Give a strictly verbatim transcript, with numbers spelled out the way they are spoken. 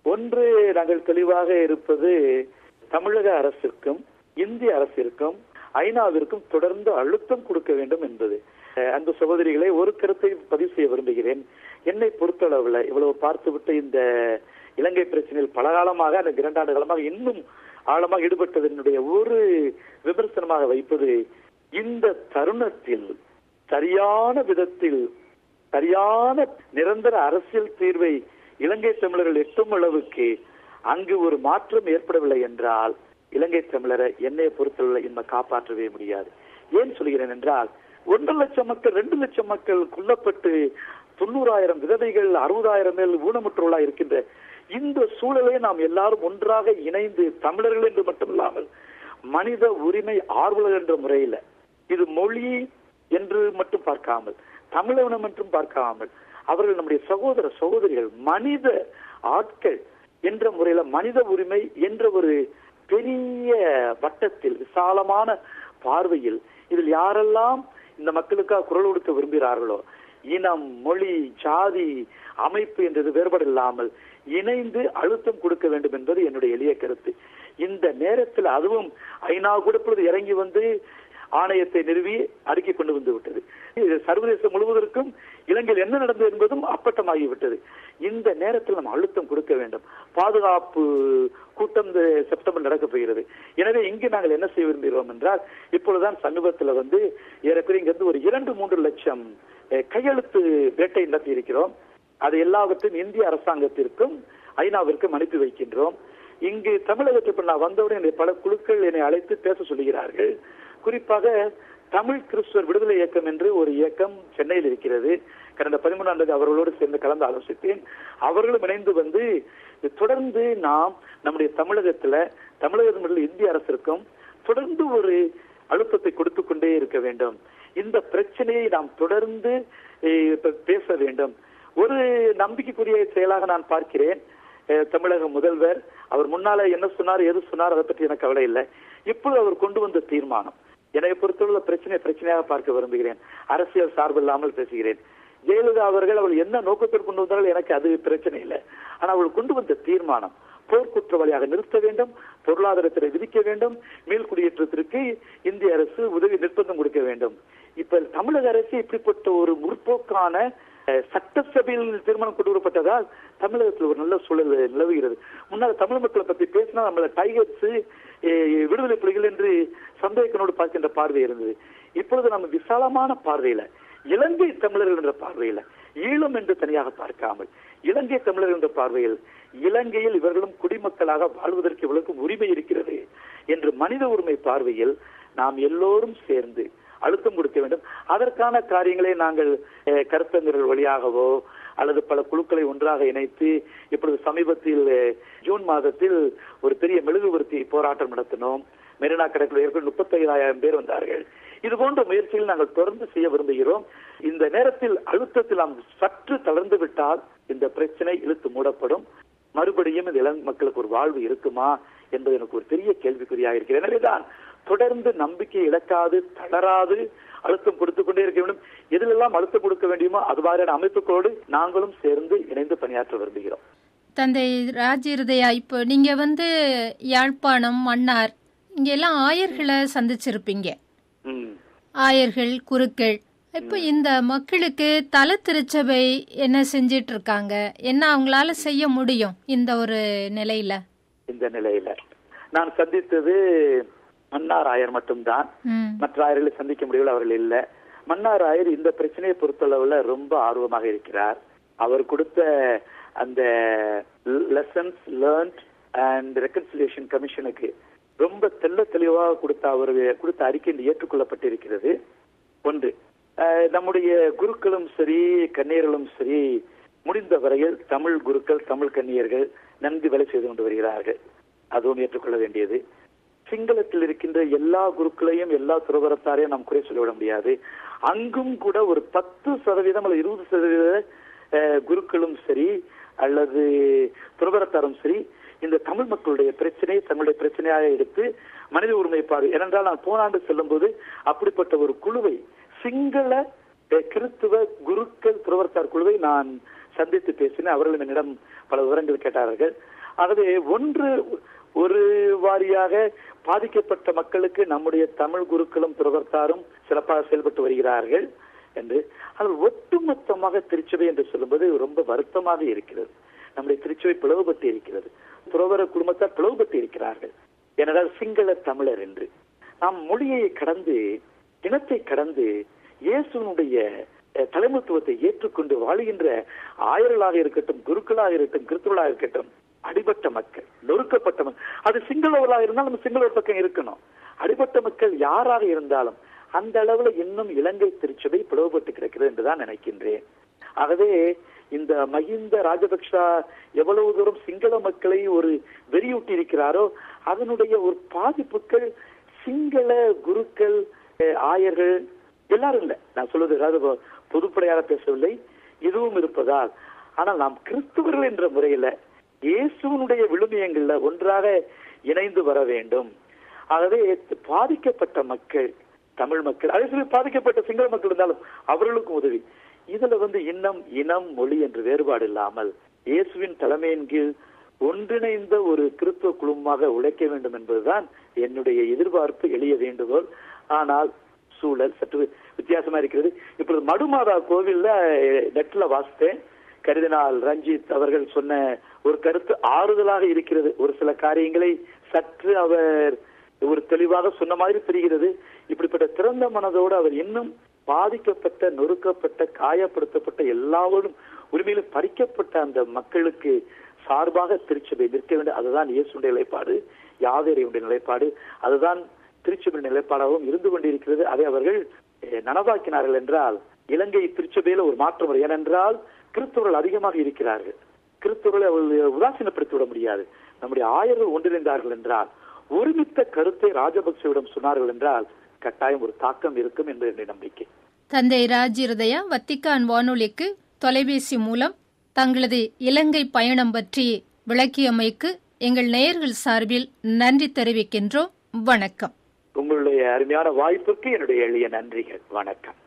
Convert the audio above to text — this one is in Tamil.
ஒன்று, நாங்கள் தெளிவாக இருப்பது தமிழக அரசிற்கும் இந்திய அரசிற்கும் ஐநாவிற்கும் தொடர்ந்து அழுத்தம் கொடுக்க வேண்டும் என்பது. அந்த சகோதரிகளை ஒரு கருத்தை பதிவு செய்ய விரும்புகிறேன். என்னை பொறுத்தளவுல இவ்வளவு பார்த்துவிட்டு இந்த இலங்கை பிரச்சனையில் பல காலமாக அந்த இரண்டாண்டு காலமாக இன்னும் ஆழமாக ஈடுபட்டதனுடைய ஒரு விமர்சனமாக வைப்பது, இந்த தருணத்தில் சரியான விதத்தில் சரியான நிரந்தர அரசியல் தீர்வை இலங்கை தமிழர்கள் எட்டும் அளவுக்கு அங்கு ஒரு மாற்றம் ஏற்படவில்லை என்றால் இலங்கை தமிழரை என்னை பொறுத்தவரை இன்னும் காப்பாற்றவே முடியாது. ஏன் சொல்கிறேன் என்றால், ஒன்றரை லட்சம் மக்கள் ரெண்டு லட்சம் மக்கள் கொல்லப்பட்டு தொண்ணூறாயிரம் விதவைகள் அறுபதாயிரம் மேல் ஊனமுற்றவர்களா இருக்கின்ற இந்த சூழலை நாம் எல்லாரும் ஒன்றாக இணைந்து தமிழர்கள் என்று மட்டுமில்லாமல் மனித உரிமை ஆர்வலர் என்ற முறையில், இது மொழி என்று மட்டும் பார்க்காமல் தமிழனம் என்றும் பார்க்காமல் அவர்கள் நம்முடைய சகோதர சகோதரிகள் மனித ஆட்கள் என்ற முறையில மனித உரிமை என்ற ஒரு பெரிய வட்டத்தில் விசாலமான பார்வையில் இதில் யாரெல்லாம் இந்த மக்களுக்காக குரல் கொடுக்க விரும்புகிறார்களோ, இனம் மொழி ஜாதி அமைப்பு என்றது வேறுபாடு இல்லாமல் இணைந்து அழுத்தம் கொடுக்க வேண்டும் என்பது என்னுடைய எளிய கருத்து. இந்த நேரத்தில் அதுவும் ஐநா கூட இப்பொழுது இறங்கி வந்து ஆணையத்தை நிறுவி அறிக்கை கொண்டு வந்து விட்டது. சர்வதேசம் முழுவதற்கும் இலங்கையில் என்ன நடந்தது என்பதும் அப்பட்டமாகிவிட்டது. இந்த நேரத்தில் நம்ம அழுத்தம் கொடுக்க வேண்டும். பாதுகாப்பு கூட்டம் செப்டம்பர் நடக்கப் போகிறது. எனவே இங்கு நாங்கள் என்ன செய்ய விரும்புகிறோம் என்றால், இப்பொழுதுதான் சமீபத்தில் வந்து ஏறக்குறைய இங்கிருந்து ஒரு இரண்டு மூன்று லட்சம் கையெழுத்து வேட்டை நடத்தி இருக்கிறோம். அது எல்லாவற்றையும் இந்திய அரசாங்கத்திற்கும் ஐநாவிற்கும் அனுப்பி வைக்கின்றோம். இங்கு தமிழகத்தில் நான் வந்தவுடன் பல குழுக்கள் என்னை அழைத்து பேச சொல்லுகிறார்கள். குறிப்பாக தமிழ் கிறிஸ்துவர் விடுதலை இயக்கம் என்று ஒரு இயக்கம் சென்னையில் இருக்கிறது. கடந்த பதிமூணாம் தேதி அவர்களோடு சேர்ந்து கலந்து ஆலோசித்தேன். அவர்களும் இணைந்து வந்து தொடர்ந்து நாம் நம்முடைய தமிழகத்துல தமிழகத்தில் இந்திய அரசிற்கும் தொடர்ந்து ஒரு அழுத்தத்தை கொடுத்து கொண்டே இருக்க வேண்டும். இந்த பிரச்சனையை நாம் தொடர்ந்து பேச வேண்டும். ஒரு நம்பிக்கைக்குரிய செயலாக நான் பார்க்கிறேன். தமிழக முதல்வர் அவர் முன்னால என்ன சொன்னார் எது சொன்னார் அதை பற்றி எனக்கு கவலை இல்லை. இப்பொழுது அவர் கொண்டு வந்த தீர்மானம் என்னை பொறுத்துள்ள பிரச்சனை பிரச்சனையாக பார்க்க விரும்புகிறேன். அரசியல் சார்பு இல்லாமல் பேசுகிறேன். ஜெயலலிதா அவர்கள் அவள் என்ன நோக்கத்திற்கு கொண்டு வந்தாலும் எனக்கு அது பிரச்சனை இல்லை. ஆனால் அவள் கொண்டு வந்த தீர்மானம் போர்க்குற்றவாளியாக நிறுத்த வேண்டும், பொருளாதாரத்தை விதிக்க வேண்டும், மீள்குடியேற்றத்திற்கு இந்திய அரசு உதவி நிர்பந்தம் கொடுக்க வேண்டும். இப்ப தமிழக அரசு இப்படிப்பட்ட ஒரு முற்போக்கான சட்டசபையில் தீர்மானம் கொண்டு வரப்பட்டதால் தமிழகத்தில் ஒரு நல்ல சூழல் நிலவுகிறது. முன்னால் தமிழ் மக்களை பற்றி பேசினா நம்மள டைகர்ஸ் விடுதலை புலிகள் என்று சந்தேகனோடு பார்க்கின்ற பார்வை இருந்தது. இப்பொழுது நம்ம விசாலமான பார்வையில இலங்கை தமிழர்கள் என்ற பார்வையில ஈழம் என்று தனியாக பார்க்காமல் இலங்கை தமிழர்கள் என்ற பார்வையில் இலங்கையில் இவர்களும் குடிமக்களாக வாழ்வதற்கு இவர்களுக்கும் உரிமை இருக்கிறது என்று மனித உரிமை பார்வையில் நாம் எல்லோரும் சேர்ந்து அழுத்தம் கொடுக்க வேண்டும். அதற்கான காரியங்களை நாங்கள் கருத்தரங்குகள் வழியாகவோ அல்லது பல குழுக்களை ஒன்றாக இணைத்து இப்பொழுது சமீபத்தில் ஜூன் மாதத்தில் ஒரு பெரிய மெழுகுவர்த்தி போராட்டம் நடத்தினோம். மெரினா கடற்கரை ஏற்கனவே முப்பத்தி ஐந்தாயிரம் பேர் வந்தார்கள். இது போன்ற முயற்சிகள் நாங்கள் தொடர்ந்து செய்ய விரும்புகிறோம். இந்த நேரத்தில் அழுத்தத்தில் நாம் சற்று தளர்ந்து விட்டால் இந்த பிரச்சனை இழுத்து மூடப்படும். மறுபடியும் இந்த இளம் மக்களுக்கு ஒரு வாழ்வு இருக்குமா என்பது எனக்கு ஒரு பெரிய கேள்விக்குறியாக இருக்கிறது. எனவேதான் தொடர்ந்து நம்பிக்கை இழக்காது தளராது அழுத்தம் கொடுத்துக் கொண்டே இருக்க வேண்டும். எதிலெல்லாம் அழுத்தம் கொடுக்க வேண்டுமோ அது மாதிரியான அமைப்புகளோடு நாங்களும் சேர்ந்து இணைந்து பணியாற்ற விரும்புகிறோம். தந்தை ராஜிருதயா, இப்போ நீங்க வந்து யாழ்ப்பாணம் மன்னார் இங்க எல்லாம் ஆயர்களை சந்திச்சிருப்பீங்க. ஆயர்கள் குருக்கள் இப்ப இந்த மக்களுக்கு தல திருச்சபை என்ன செஞ்சிட்டு இருக்காங்க, என்ன அவங்களால செய்ய முடியும் இந்த ஒரு நிலையில? இந்த நிலையில நான் சந்தித்தது மன்னார் ஆயர் மட்டும்தான். மற்ற ஆயர்களை சந்திக்க முடியவில்லை, அவர்கள் இல்ல. மன்னார் ஆயர் இந்த பிரச்சனையை பொறுத்தளவுல ரொம்ப ஆர்வமாக இருக்கிறார். அவர் கொடுத்த அந்த லெசன்ஸ் லேர்ன்ட் அண்ட் ரெகன்சிலியேஷன் கமிஷனுக்கு ரொம்ப தெல்ல தெளிவாக கொடுத்த அவர் கொடுத்த அறிக்கை ஏற்றுக்கொள்ளப்பட்டிருக்கிறது. ஒன்று, நம்முடைய குருக்களும் சரி கன்னியர்களும் சரி முடிந்த வரையில் தமிழ் குருக்கள் தமிழ் கன்னியர்கள் நன்கு வேலை செய்து கொண்டு வருகிறார்கள். அதுவும் ஏற்றுக்கொள்ள வேண்டியது. சிங்களத்தில் இருக்கின்ற எல்லா குருக்களையும் எல்லா துறவரத்தாரையும் நாம் குறை சொல்லிவிட முடியாது. அங்கும் கூட ஒரு பத்து சதவீதம் அல்லது இருபது சதவீத குருக்களும் சரி அல்லது துறவரத்தாரும் சரி இந்த தமிழ் மக்களுடைய பிரச்சனை தங்களுடைய பிரச்சனையாக எடுத்து மனித உரிமை பார்வை. ஏனென்றால் நான் போன ஆண்டு செல்லும் போது அப்படிப்பட்ட ஒரு குழுவை சிங்கள கிறிஸ்துவ குருக்கள் துறவரத்தார் குழுவை நான் சந்தித்து பேசினேன். அவர்களும் என்னிடம் பல விவரங்கள் கேட்டார்கள். ஆகவே ஒன்று ஒரு வாரியாக பாதிக்கப்பட்ட மக்களுக்கு நம்முடைய தமிழ் குருக்களும் துறவர்த்தாரும் சிறப்பாக செயல்பட்டு வருகிறார்கள் என்று, அதில் ஒட்டுமொத்தமாக திருச்சபை என்று சொல்லும்போது ரொம்ப வருத்தமாக இருக்கிறது. நம்முடைய திருச்சபை பிளவுபட்டு இருக்கிறது. துறவர குடும்பத்தார் பிளவுபட்டு இருக்கிறார்கள். ஏனென்றால் சிங்கள தமிழர் என்று நாம் மொழியை கடந்து இனத்தை கடந்து இயேசுனுடைய தலைமைத்துவத்தை ஏற்றுக்கொண்டு வாழுகின்ற ஆயர்களாக இருக்கட்டும், குருக்களாக இருக்கட்டும், கிறிஸ்துவர்களாக இருக்கட்டும், அடிபட்ட மக்கள், நொறுக்கப்பட்ட மக்கள், அது சிங்களவர்களாக இருந்தாலும் நம்ம சிங்களவர் பக்கம் இருக்கணும். அடிபட்ட மக்கள் யாராக இருந்தாலும் அந்த அளவுல இன்னும் இலங்கை திருச்சபை பிளவுபட்டு கிடக்கிறது என்றுதான் நினைக்கின்றேன். ஆகவே இந்த மஹிந்த ராஜபக்ஷா எவ்வளவு தூரம் சிங்கள மக்களை ஒரு வெறியூட்டி இருக்கிறாரோ அதனுடைய ஒரு பாதிப்புகள் சிங்கள குருக்கள், ஆயர்கள் எல்லாரும் இல்லை. நான் சொல்வது ஏதாவது பொதுப்படையாக பேசவில்லை, இதுவும் இருப்பதால். ஆனால் நாம் கிறிஸ்துவர்கள் என்ற முறையில இயேசுனுடைய விழுமியங்கள்ல ஒன்றாக இணைந்து வர வேண்டும். ஆகவே பாதிக்கப்பட்ட மக்கள், தமிழ் மக்கள், அதே சமயம் பாதிக்கப்பட்ட சிங்கள மக்கள் இருந்தாலும் அவர்களுக்கும் உதவி. இதுல வந்து இன்னம் இனம் மொழி என்று வேறுபாடு இல்லாமல் இயேசுவின் தலைமையின் கீழ் ஒன்றிணைந்த ஒரு கிறிஸ்துவ குழுமமாக உழைக்க வேண்டும் என்பதுதான் என்னுடைய எதிர்பார்ப்பு, எளிய வேண்டுகோள். ஆனால் சூழல் சற்று வித்தியாசமா இருக்கிறது. இப்பொழுது மடுமாதா கோவில்ல நெட்ல வாசித்தேன், கர்தினால் ரஞ்சித் அவர்கள் சொன்ன ஒரு கருத்து ஆறுதலாக இருக்கிறது. ஒரு சில காரியங்களை சற்று அவர் ஒரு தெளிவாக சொன்ன மாதிரி தெரிகிறது. இப்படிப்பட்ட திறந்த மனதோடு அவர் இன்னும் பாதிக்கப்பட்ட, நொறுக்கப்பட்ட, காயப்படுத்தப்பட்ட, எல்லாரோடும் உரிமையிலும் பறிக்கப்பட்ட அந்த மக்களுக்கு சார்பாக திருச்சபை நிற்க வேண்டும். அதுதான் இயேசுடைய நிலைப்பாடு, யாவேரையுடைய நிலைப்பாடு, அதுதான் திருச்சபை நிலைப்பாடாகவும் இருந்து கொண்டிருக்கிறது. அதை அவர்கள் நனவாக்கினார்கள் என்றால் இலங்கை திருச்சபையில ஒரு மாற்றம் வரும். ஏனென்றால் கிறிஸ்தவர்கள் அதிகமாக இருக்கிறார்கள். கிறிஸ்தவர்களை அவர்கள் உதாசீனப்படுத்தி விட முடியாது. நம்முடைய ஆயர்கள் ஒன்றிணைந்தார்கள் என்றால், ஒருமித்த கருத்தை ராஜபக்சேவிடம் சொன்னார்கள் என்றால் கட்டாயம் ஒரு தாக்கம் இருக்கும் என்று என்னுடைய நம்பிக்கை. தந்தை ராஜிருதயா வத்திக்கான் வானொலிக்கு தொலைபேசி மூலம் தங்களது இலங்கை பயணம் பற்றி விளக்கியமைக்கு எங்கள் நேயர்கள் சார்பில் நன்றி தெரிவிக்கின்றோம். வணக்கம். உங்களுடைய அருமையான வாய்ப்புக்கு என்னுடைய எளிய நன்றிகள். வணக்கம்.